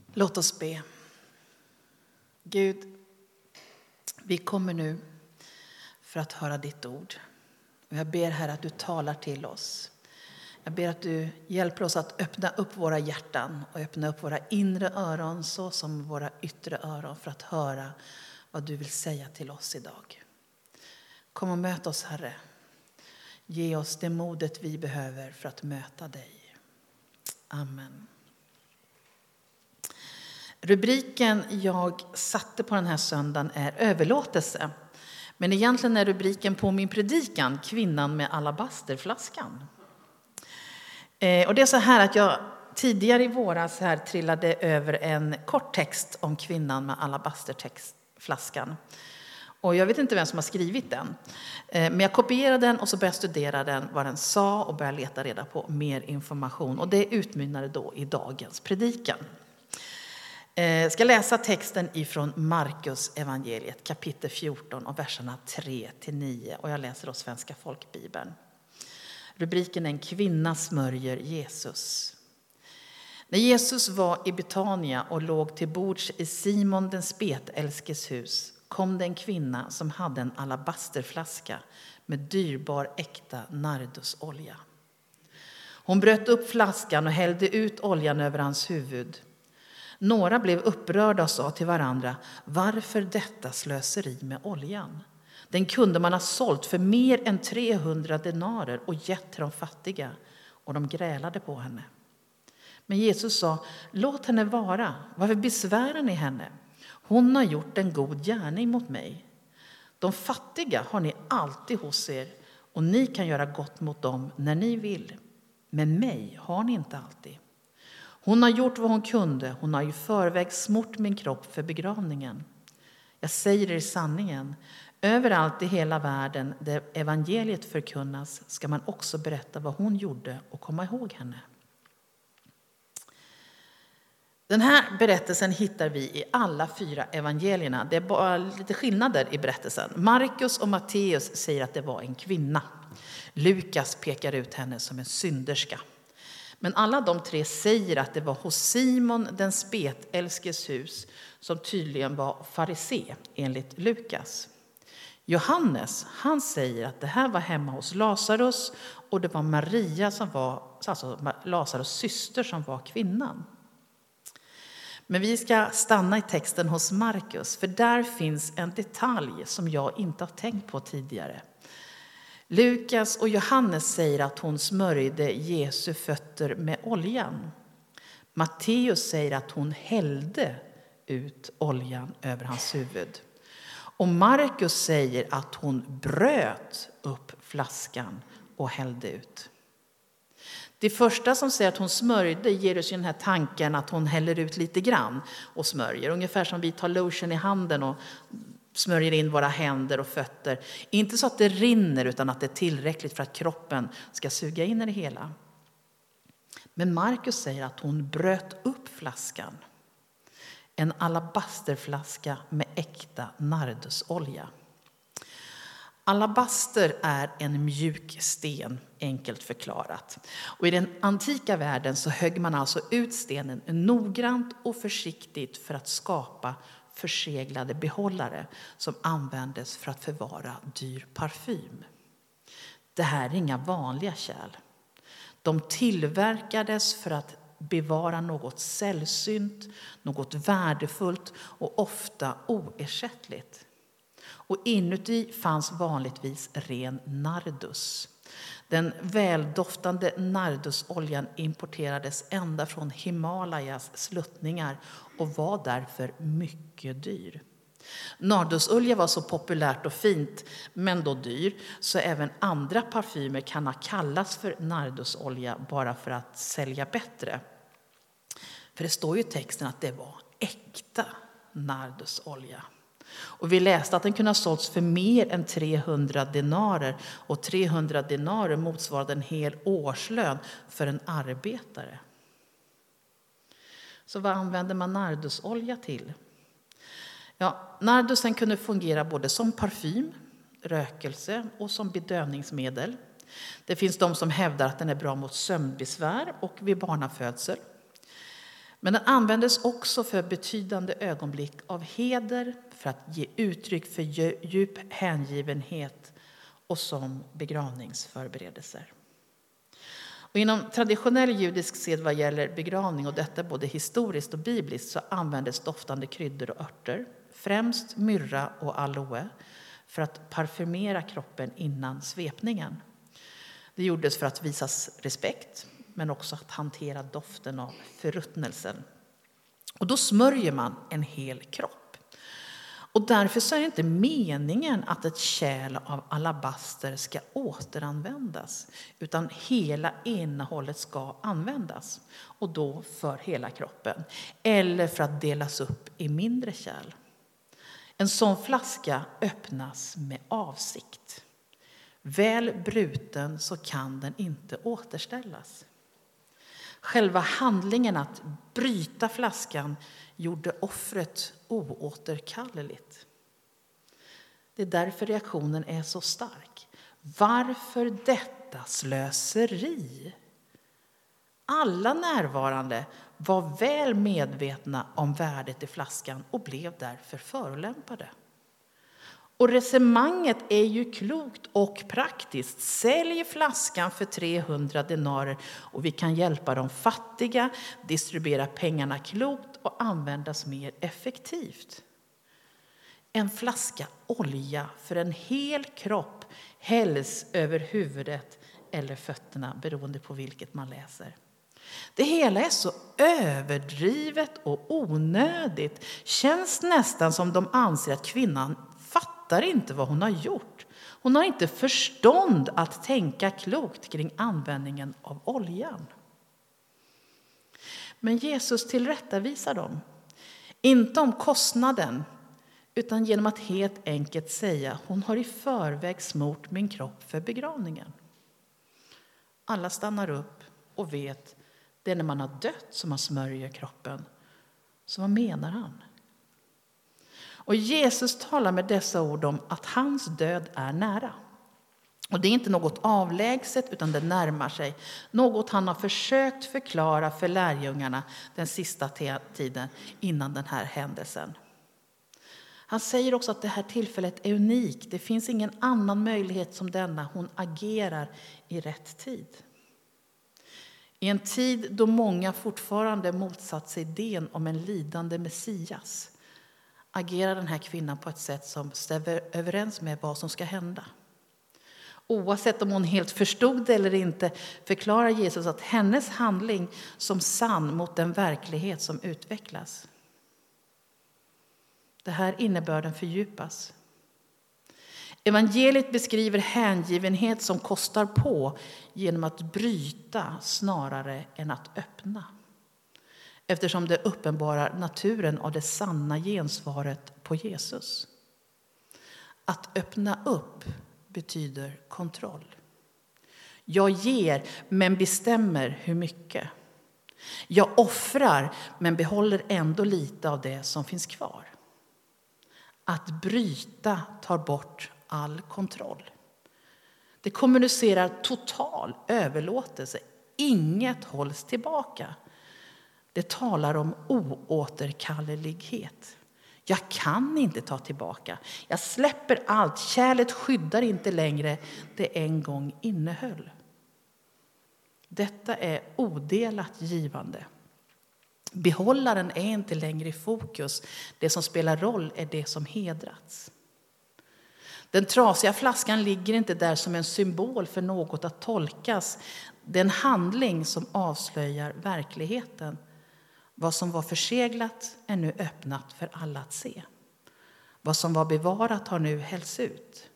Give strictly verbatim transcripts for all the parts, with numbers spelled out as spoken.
Låt oss be. Gud, vi kommer nu för att höra ditt ord. Och jag ber här att du talar till oss. Jag ber att du hjälper oss att öppna upp våra hjärtan och öppna upp våra inre öron så som våra yttre öron för att höra vad du vill säga till oss idag. Kom och möt oss, Herre. Ge oss det modet vi behöver för att möta dig. Amen. Rubriken jag satte på den här söndagen är överlåtelse. Men egentligen är rubriken på min predikan kvinnan med alabasterflaskan. Eh, och det är så här att jag tidigare i våras här trillade över en kort text om kvinnan med alabasterflaskan. Och jag vet inte vem som har skrivit den. Eh, men jag kopierade den och så började jag studera den, vad den sa och började leta reda på mer information. Och det utmynnade då i dagens predikan. Jag ska läsa texten ifrån Markus evangeliet kapitel fjorton och verserna tre till nio. Och jag läser då Svenska folkbibeln. Rubriken är En kvinna smörjer Jesus. När Jesus var i Betania och låg till bords i Simon den spetälskes hus kom det en kvinna som hade en alabasterflaska med dyrbar äkta nardusolja. Hon bröt upp flaskan och hällde ut oljan över hans huvud. Några blev upprörda och sa till varandra: varför detta slöseri med oljan? Den kunde man ha sålt för mer än trehundra denarer och gett till de fattiga. Och de grälade på henne. Men Jesus sa: låt henne vara. Varför besvärar ni henne? Hon har gjort en god gärning mot mig. De fattiga har ni alltid hos er och ni kan göra gott mot dem när ni vill. Men mig har ni inte alltid. Hon har gjort vad hon kunde. Hon har ju förväg smort min kropp för begravningen. Jag säger er sanningen. Överallt i hela världen där evangeliet förkunnas ska man också berätta vad hon gjorde och komma ihåg henne. Den här berättelsen hittar vi i alla fyra evangelierna. Det är bara lite skillnader i berättelsen. Markus och Matteus säger att det var en kvinna. Lukas pekar ut henne som en synderska. Men alla de tre säger att det var hos Simon den spetälskes hus som tydligen var farisé enligt Lukas. Johannes, han säger att det här var hemma hos Lazarus och det var Maria som var, alltså Lazarus syster som var kvinnan. Men vi ska stanna i texten hos Markus, för där finns en detalj som jag inte har tänkt på tidigare. Lukas och Johannes säger att hon smörjde Jesu fötter med oljan. Matteus säger att hon hällde ut oljan över hans huvud. Och Markus säger att hon bröt upp flaskan och hällde ut. Det första som säger att hon smörjde ger oss den här tanken att hon häller ut lite grann och smörjer. Ungefär som vi tar lotion i handen och smörjer in våra händer och fötter. Inte så att det rinner utan att det är tillräckligt för att kroppen ska suga in i det hela. Men Markus säger att hon bröt upp flaskan. En alabasterflaska med äkta nardusolja. Alabaster är en mjuk sten, enkelt förklarat. Och i den antika världen så högg man alltså ut stenen noggrant och försiktigt för att skapa förseglade behållare som användes för att förvara dyr parfym. Det här är inga vanliga kärl. De tillverkades för att bevara något sällsynt, något värdefullt och ofta oersättligt. Och inuti fanns vanligtvis ren nardus. Den väldoftande nardusoljan importerades ända från Himalayas sluttningar och var därför mycket dyr. Nardusolja var så populärt och fint, men då dyr, så även andra parfymer kan ha kallats för nardusolja bara för att sälja bättre. För det står ju i texten att det var äkta nardusolja. Och vi läste att den kunde ha sålts för mer än trehundra denarer. Och trehundra denarer motsvarade en hel årslön för en arbetare. Så vad använder man nardusolja till? Ja, nardusen kunde fungera både som parfym, rökelse och som bedövningsmedel. Det finns de som hävdar att den är bra mot sömnbesvär och vid barnafödsel. Men den användes också för betydande ögonblick av heder, för att ge uttryck för djup hängivenhet och som begravningsförberedelser. Och inom traditionell judisk sed vad gäller begravning, och detta både historiskt och bibliskt, så användes doftande kryddor och örter, främst myrra och aloe, för att parfymera kroppen innan svepningen. Det gjordes för att visas respekt, men också att hantera doften av förruttnelsen. Och då smörjer man en hel kropp. Och därför så är det inte meningen att ett kärl av alabaster ska återanvändas, utan hela innehållet ska användas, och då för hela kroppen, eller för att delas upp i mindre kärl. En sån flaska öppnas med avsikt. Väl bruten så kan den inte återställas. Själva handlingen att bryta flaskan gjorde offret oåterkalleligt. Det är därför reaktionen är så stark. Varför detta slöseri? Alla närvarande var väl medvetna om värdet i flaskan och blev därför förolämpade. Och resonemanget är ju klokt och praktiskt. Sälj flaskan för trehundra denarer och vi kan hjälpa de fattiga, distribuera pengarna klokt och användas mer effektivt. En flaska olja för en hel kropp hälls över huvudet eller fötterna, beroende på vilket man läser. Det hela är så överdrivet och onödigt. Känns nästan som de anser att kvinnan fattar inte vad hon har gjort. Hon har inte förstånd att tänka klokt kring användningen av oljan. Men Jesus tillrättavisar dem. Inte om kostnaden, utan genom att helt enkelt säga: hon har i förväg smort min kropp för begravningen. Alla stannar upp och vet, det är när man har dött som man smörjer kroppen. Så vad menar han? Och Jesus talar med dessa ord om att hans död är nära. Och det är inte något avlägset, utan det närmar sig. Något han har försökt förklara för lärjungarna den sista tiden innan den här händelsen. Han säger också att det här tillfället är unikt. Det finns ingen annan möjlighet som denna. Hon agerar i rätt tid. I en tid då många fortfarande motsatt sig idén om en lidande Messias agerar den här kvinnan på ett sätt som stämmer överens med vad som ska hända. Oavsett om hon helt förstod det eller inte förklarar Jesus att hennes handling som sann mot den verklighet som utvecklas. Det här innebörden fördjupas. Evangeliet beskriver hängivenhet som kostar på genom att bryta snarare än att öppna. Eftersom det uppenbarar naturen av det sanna gensvaret på Jesus. Att öppna upp betyder kontroll. Jag ger men bestämmer hur mycket. Jag offrar men behåller ändå lite av det som finns kvar. Att bryta tar bort all kontroll. Det kommunicerar total överlåtelse. Inget hålls tillbaka. Det talar om oåterkallelighet. Jag kan inte ta tillbaka. Jag släpper allt. Kärlet skyddar inte längre det en gång innehöll. Detta är odelat givande. Behållaren är inte längre i fokus. Det som spelar roll är det som hedrats. Den trasiga flaskan ligger inte där som en symbol för något att tolkas. Det är en handling som avslöjar verkligheten. Vad som var förseglat är nu öppnat för alla att se. Vad som var bevarat har nu hällts ut.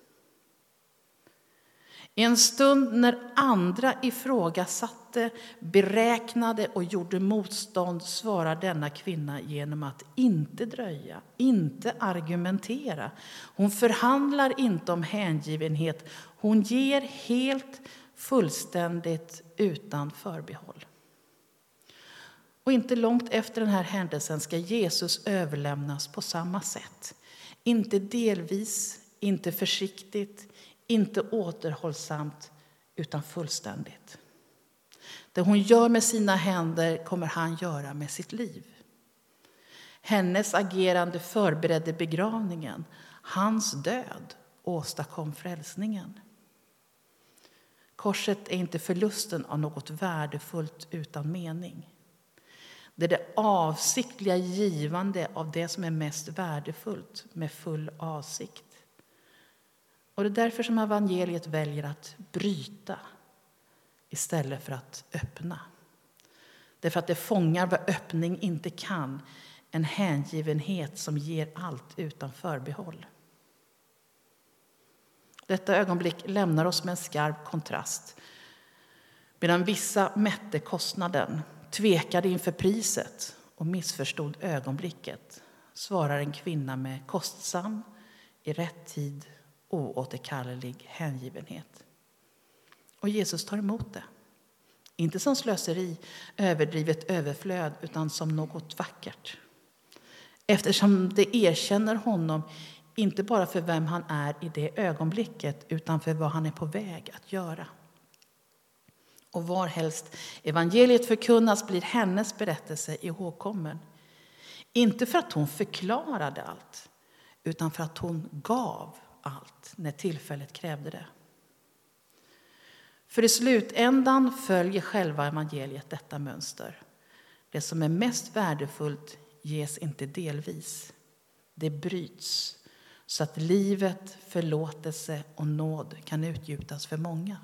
I en stund när andra ifrågasatte, beräknade och gjorde motstånd svarar denna kvinna genom att inte dröja, inte argumentera. Hon förhandlar inte om hängivenhet. Hon ger helt, fullständigt, utan förbehåll. Och inte långt efter den här händelsen ska Jesus överlämnas på samma sätt. Inte delvis, inte försiktigt, inte återhållsamt, utan fullständigt. Det hon gör med sina händer kommer han göra med sitt liv. Hennes agerande förberedde begravningen. Hans död åstadkom frälsningen. Korset är inte förlusten av något värdefullt utan mening. Det är det avsiktliga givande av det som är mest värdefullt med full avsikt. Och det är därför som evangeliet väljer att bryta istället för att öppna. Därför att det fångar vad öppning inte kan. En hängivenhet som ger allt utan förbehåll. Detta ögonblick lämnar oss med en skarp kontrast. Medan vissa mätte kostnaden, tvekade inför priset och missförstod ögonblicket, svarar en kvinna med kostsam, i rätt tid, oåterkallelig hängivenhet. Och Jesus tar emot det. Inte som slöseri, överdrivet överflöd, utan som något vackert. Eftersom det erkänner honom inte bara för vem han är i det ögonblicket, utan för vad han är på väg att göra. Och varhelst evangeliet förkunnas blir hennes berättelse ihågkommen. Inte för att hon förklarade allt, utan för att hon gav allt när tillfället krävde det. För i slutändan följer själva evangeliet detta mönster. Det som är mest värdefullt ges inte delvis. Det bryts så att livet, förlåtelse och nåd kan utgjutas för många.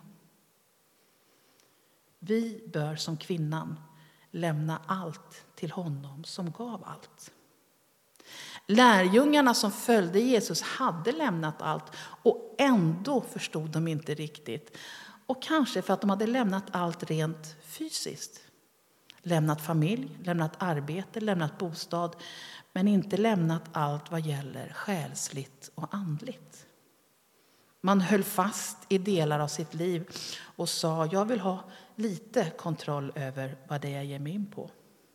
Vi bör som kvinnan lämna allt till honom som gav allt. Lärjungarna som följde Jesus hade lämnat allt och ändå förstod de inte riktigt. Och kanske för att de hade lämnat allt rent fysiskt. Lämnat familj, lämnat arbete, lämnat bostad. Men inte lämnat allt vad gäller själsligt och andligt. Man höll fast i delar av sitt liv och sa, jag vill ha lite kontroll över vad det jag ger mig in på.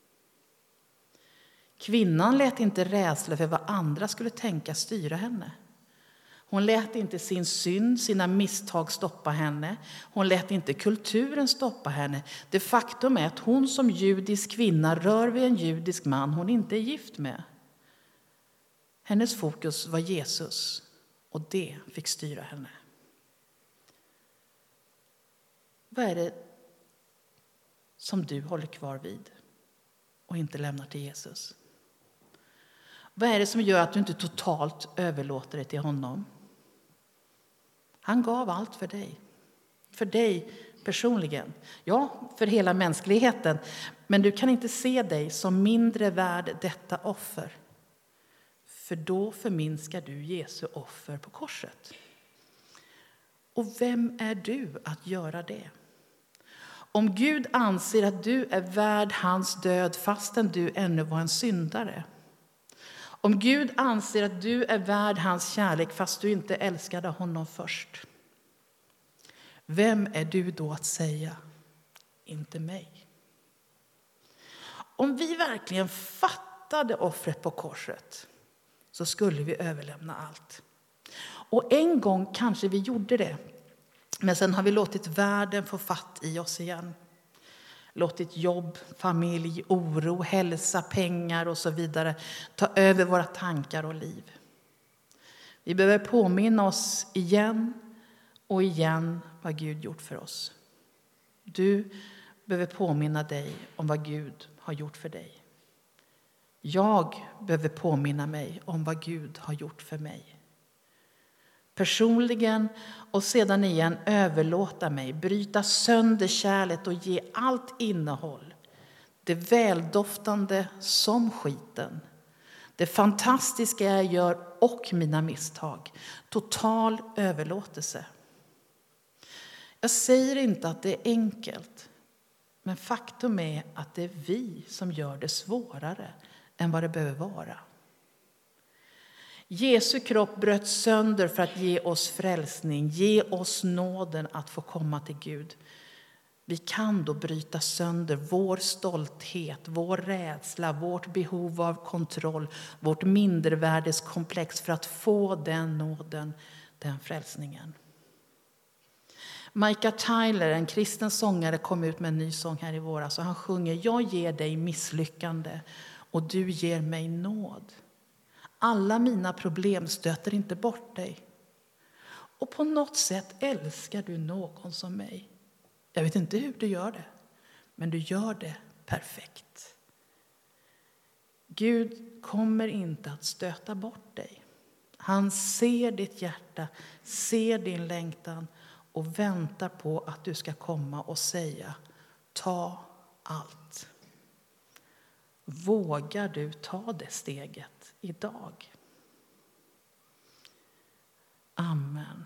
Kvinnan lät inte rädsla för vad andra skulle tänka styra henne. Hon lät inte sin synd, sina misstag stoppa henne. Hon lät inte kulturen stoppa henne. Det faktum är att hon som judisk kvinna rör vid en judisk man hon inte är gift med. Hennes fokus var Jesus och det fick styra henne. Vad är det som du håller kvar vid och inte lämnar till Jesus? Vad är det som gör att du inte totalt överlåter det till honom? Han gav allt för dig. För dig personligen. Ja, för hela mänskligheten. Men du kan inte se dig som mindre värd detta offer. För då förminskar du Jesu offer på korset. Och vem är du att göra det? Om Gud anser att du är värd hans död fastän du ännu var en syndare. Om Gud anser att du är värd hans kärlek fast du inte älskade honom först. Vem är du då att säga, inte mig? Om vi verkligen fattade offret på korset så skulle vi överlämna allt. Och en gång kanske vi gjorde det. Men sen har vi låtit världen få fatt i oss igen. Låtit jobb, familj, oro, hälsa, pengar och så vidare ta över våra tankar och liv. Vi behöver påminna oss igen och igen vad Gud gjort för oss. Du behöver påminna dig om vad Gud har gjort för dig. Jag behöver påminna mig om vad Gud har gjort för mig. Personligen och sedan igen överlåta mig, bryta sönder kärlet och ge allt innehåll. Det väldoftande som skiten. Det fantastiska jag gör och mina misstag. Total överlåtelse. Jag säger inte att det är enkelt. Men faktum är att det är vi som gör det svårare än vad det behöver vara. Jesu kropp bröt sönder för att ge oss frälsning, ge oss nåden att få komma till Gud. Vi kan då bryta sönder vår stolthet, vår rädsla, vårt behov av kontroll, vårt mindervärdeskomplex för att få den nåden, den frälsningen. Micah Tyler, en kristen sångare, kom ut med en ny sång här i våras. Och han sjunger: jag ger dig misslyckande och du ger mig nåd. Alla mina problem stöter inte bort dig. Och på något sätt älskar du någon som mig. Jag vet inte hur du gör det, men du gör det perfekt. Gud kommer inte att stöta bort dig. Han ser ditt hjärta, ser din längtan och väntar på att du ska komma och säga: ta allt. Vågar du ta det steget idag? Amen.